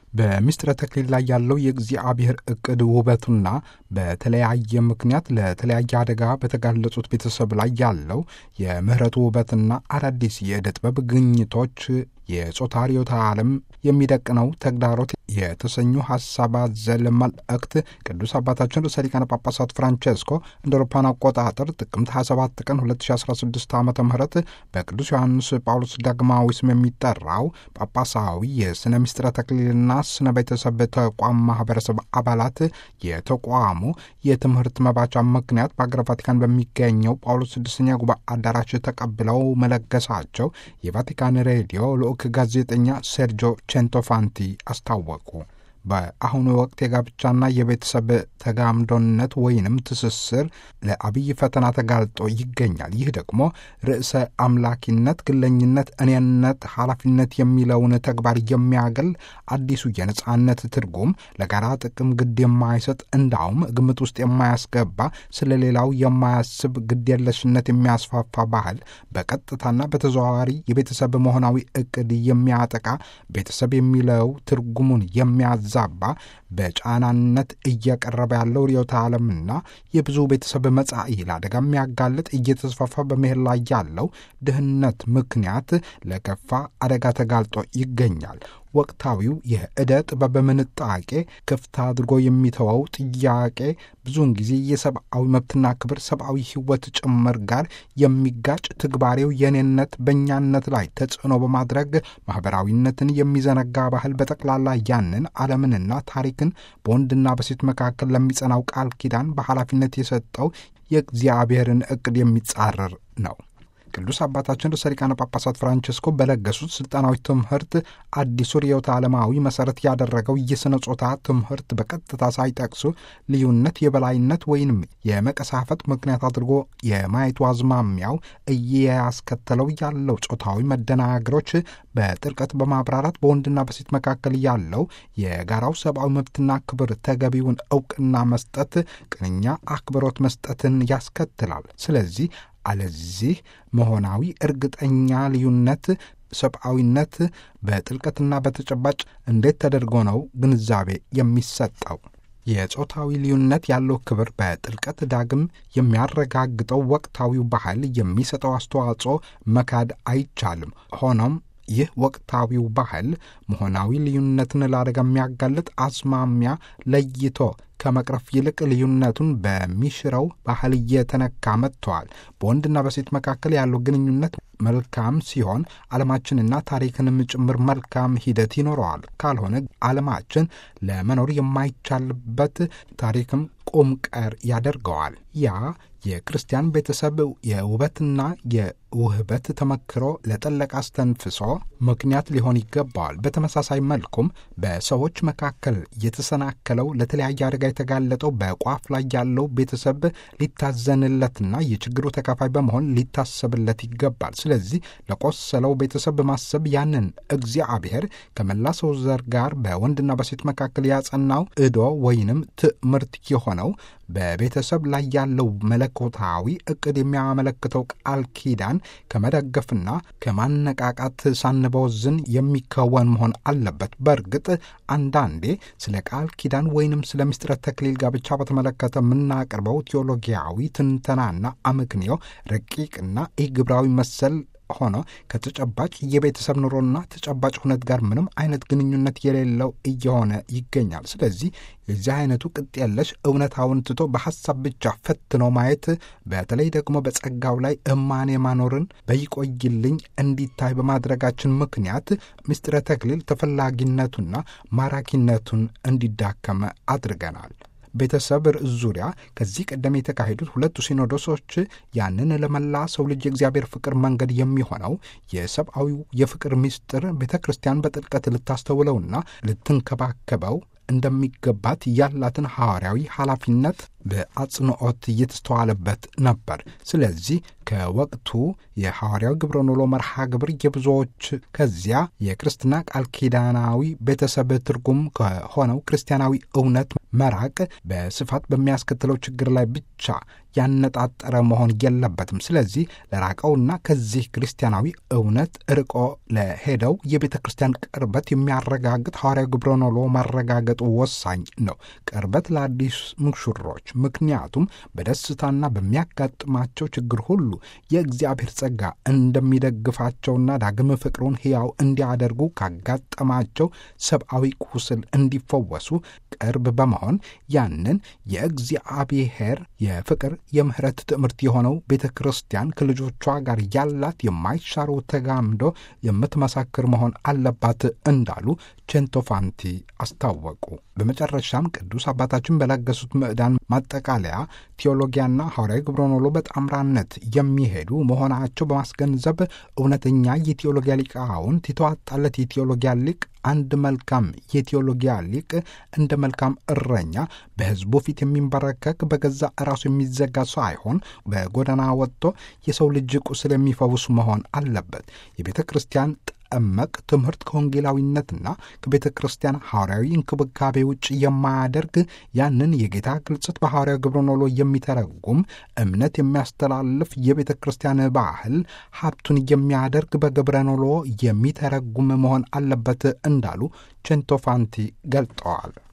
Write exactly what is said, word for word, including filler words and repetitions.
በምስጢረ ተክሊል ላይ ያለው የእግዚአብሔር ዕቅድ ውበቱና በተለያየ ምክንያት ለተለያየ አደጋ በተጋለጹት ቤተሰብ ላይ ያለው የምህረቱ ውበትና አዳዲስ የዕደ ጥበብ ግኝቶች የጾታ ርዕዮተ ዓለም የሚደቅነው ተግዳሮት የተሰኙ ሐሳብ አዘል መልእክት ቅዱስ አባታችን ርዕሰ ሊቃነ ጳጳሳት ፍራንቼስኮ እንደ አውሮፓውያን አቆጣጠር ጥቅምት ሃያ ሰባት ቀን ሁለት ሺህ አስራ ስድስት ዓመተ ምህረት በቅዱስ ዮሐንስ ጳውሎስ ዳግማዊ ስም የሚጠራው ጳጳሳዊ የሥነ ምስጢረ ተክሊልና ስነ ቤተሰብ ተቋም ማኅበረሰብ አባላት የተቋሙ የትምህርት መባቻ ምክንያት በአገረ ቫቲካን በሚገኘው ጳውሎስ ስድስተኛ ጉባኤ አዳራሽ ተቀብለው መለገሳቸው የቫቲካን ሬዲዮ ልዑክ ጋዜጠኛ ሴርጆ ቼንቶፋንቲ አስታወቁ። በአሁኑ ወቅት የጋብቻና የቤተሰብ ተጋምዶነት ወይንም ትስስር ለአብይ ፈተና ተጋልጦ ይገኛል። ይህ ደግሞ ርዕሰ አምላኪነት፣ ግለኝነት፣ እኔነት፣ ኃላፊነት የሚለውን ተግባር የሚያገል አዲሱ የነጻነት ትርጉም ለጋራ ጥቅም ግድ የማይሰጥ እንዳውም ግምት ውስጥ የማያስገባ ስለ ሌላው የማያስብ ግድየለሽነት የሚያስፋፋ ባህል በቀጥታና በተዘዋዋሪ የቤተሰብ መሆናዊ ዕቅድ የሚያጠቃ ቤተሰብ የሚለው ትርጉሙን የሚያዝ ዛባ በጫናነት እየቀረበ ያለው ርዕዮተ ዓለምና የብዙ ቤተሰብ መጻኢ ለአደጋ የሚያጋልጥ እየተስፋፋ በመሄድ ላይ ያለው ድህነት ምክንያት ለከፋ አደጋ ተጋልጦ ይገኛል። ወቅታዊው የዕደ ጥበብ ምንጣቄ ክፍት አድርጎ የሚተወው ጥያቄ ብዙውን ጊዜ የሰብአዊ መብትና ክብር ሰብአዊ ሕይወት ጭምር ጋር የሚጋጭ ትግባሬው የኔነት በእኛነት ላይ ተጽዕኖ በማድረግ ማኅበራዊነትን የሚዘነጋ ባህል በጠቅላላ ያንን ዓለምንና ታሪክን በወንድና በሴት መካከል ለሚጸናው ቃል ኪዳን በኃላፊነት የሰጠው የእግዚአብሔርን ዕቅድ የሚጻረር ነው። ቅዱስ አባታችን ርዕሰ ሊቃነ ጳጳሳት ፍራንቼስኮ በለገሱት ሥልጣናዊ ትምህርት አዲሱ ርዕዮተ ዓለማዊ መሠረት ያደረገው የሥነ ጾታ ትምህርት በቀጥታ ሳይጠቅሱ ልዩነት የበላይነት ወይንም የመቀሳፈት ምክንያት አድርጎ የማየቱ አዝማሚያው እያስከተለው ያለው ጾታዊ መደናገሮች በጥልቀት በማብራራት በወንድና በሴት መካከል ያለው የጋራው ሰብአዊ መብትና ክብር ተገቢውን ዕውቅና መስጠት፣ ቅንኛ አክብሮት መስጠትን ያስከትላል። ስለዚህ አለዚህ መሆናዊ እርግጠኛ ልዩነት ሰብአዊነት በጥልቀትና በተጨባጭ እንዴት ተደርጎ ነው ግንዛቤ የሚሰጠው? የጾታዊ ልዩነት ያለው ክብር በጥልቀት ዳግም የሚያረጋግጠው ወቅታዊው ባህል የሚሰጠው አስተዋጽኦ መካድ አይቻልም። ሆኖም ይህ ወቅታዊው ባህል መሆናዊ ልዩነትን ለአደጋ የሚያጋልጥ አስማሚያ ለይቶ ከመቅረፍ ይልቅ ልዩነቱን በሚሽረው ባህል እየተነካ መጥተዋል። በወንድና በሴት መካከል ያለው ግንኙነት መልካም ሲሆን ዓለማችንና ታሪክንም ጭምር መልካም ሂደት ይኖረዋል። ካልሆነ ዓለማችን ለመኖር የማይቻልበት ታሪክም ቁም ቀር ያደርገዋል። ያ የክርስቲያን ቤተሰብ የውበትና የውህበት ተመክሮ ለጠለቀ አስተንፍሶ ምክንያት ሊሆን ይገባዋል። በተመሳሳይ መልኩም በሰዎች መካከል የተሰናከለው ለተለያየ አደጋ የተጋለጠው በቋፍ ላይ ያለው ቤተሰብ ሊታዘንለትና የችግሩ ተካፋይ በመሆን ሊታሰብለት ይገባል። ስለዚህ ለቆሰለው ቤተሰብ በማሰብ ያንን እግዚአብሔር ከመላ ሰው ዘር ጋር በወንድና በሴት መካከል ያጸናው ዕዶ ወይንም ትምህርት የሆነው በቤተሰብ ላይ ያለው መለኮታዊ ዕቅድ የሚያመለክተው ቃል ኪዳን ከመደገፍና ከማነቃቃት ሳንበወዝን የሚከወን መሆን አለበት። በእርግጥ አንዳንዴ ስለ ቃል ኪዳን ወይንም ስለ ምስጢረ ተክሊል ጋብቻ በተመለከተ የምናቀርበው ቴዎሎጊያዊ ትንተናና አመክንዮ ረቂቅና ኢግብራዊ መሰል ሆኖ ከተጨባጭ የቤተሰብ ኑሮና ተጨባጭ ሁነት ጋር ምንም አይነት ግንኙነት የሌለው እየሆነ ይገኛል። ስለዚህ የዚህ አይነቱ ቅጥ የለሽ እውነታውን ትቶ በሐሳብ ብቻ ፈትኖ ማየት በተለይ ደግሞ በጸጋው ላይ እማኔ ማኖርን በይቆይልኝ እንዲታይ በማድረጋችን ምክንያት ምስጢረ ተክሊል ተፈላጊነቱና ማራኪነቱን እንዲዳከመ አድርገናል። ቤተሰብ ርዕስ ዙሪያ ከዚህ ቀደም የተካሄዱት ሁለቱ ሲኖዶሶች ያንን ለመላ ሰው ልጅ የእግዚአብሔር ፍቅር መንገድ የሚሆነው የሰብአዊው የፍቅር ምስጢር ቤተ ክርስቲያን በጥልቀት ልታስተውለውና ልትንከባከበው እንደሚገባት ያላትን ሐዋርያዊ ኃላፊነት በአጽንኦት እየተስተዋለበት ነበር። ስለዚህ ከወቅቱ የሐዋርያው ግብረ ኖሎ መርሃ ግብር የብዙዎች ከዚያ የክርስትና ቃል ኪዳናዊ ቤተሰብ ትርጉም ከሆነው ክርስቲያናዊ እውነት መራቅ በስፋት በሚያስከትለው ችግር ላይ ብቻ ያነጣጠረ መሆን የለበትም። ስለዚህ ለራቀውና ከዚህ ክርስቲያናዊ እውነት ርቆ ለሄደው የቤተ ክርስቲያን ቅርበት የሚያረጋግጥ ሐዋርያው ግብረ ኖሎ ማረጋገጡ ወሳኝ ነው። ቅርበት ለአዲስ ሙሽሮች፣ ምክንያቱም በደስታና በሚያጋጥማቸው ችግር ሁሉ የእግዚአብሔር ጸጋ እንደሚደግፋቸውና ዳግም ፍቅሩን ሕያው እንዲያደርጉ ካጋጠማቸው ሰብአዊ ቁስል እንዲፈወሱ ቅርብ በመሆን ያንን የእግዚአብሔር የፍቅር የምህረት ትምህርት የሆነው ቤተ ክርስቲያን ከልጆቿ ጋር ያላት የማይሻረው ተጋምዶ የምትመሰክር መሆን አለባት እንዳሉ ቼንቶፋንቲ አስታወቁ። በመጨረሻም ቅዱስ አባታችን በለገሱት ምዕዳን ማጠቃለያ ቴዎሎጊያና ሐዋርያዊ ግብረ ኖሎ በጣምራነት የሚሄዱ መሆናቸው በማስገንዘብ እውነተኛ የቴዎሎጊያ ሊቃውንት የተዋጣለት የቴዎሎጊያ ሊቅ አንድ መልካም የቴዎሎጊያ ሊቅ እንደ መልካም እረኛ በሕዝቡ ፊት የሚንበረከክ በገዛ ራሱ የሚዘጋ ሳይሆን በጎዳና ወጥቶ የሰው ልጅ ቁስል የሚፈውስ መሆን አለበት። የቤተ ክርስቲያን ጠመቅ ትምህርት ከወንጌላዊነትና ከቤተ ክርስቲያን ሐዋርያዊ እንክብካቤ ውጭ የማያደርግ ያንን የጌታ ግልጽት በሐዋርያው ግብረ ኖሎ የሚተረጉም እምነት የሚያስተላልፍ የቤተ ክርስቲያን ባህል ሀብቱን የሚያደርግ በግብረ ኖሎ የሚተረጉም መሆን አለበት እንዳሉ ቼንቶፋንቲ ገልጠዋል።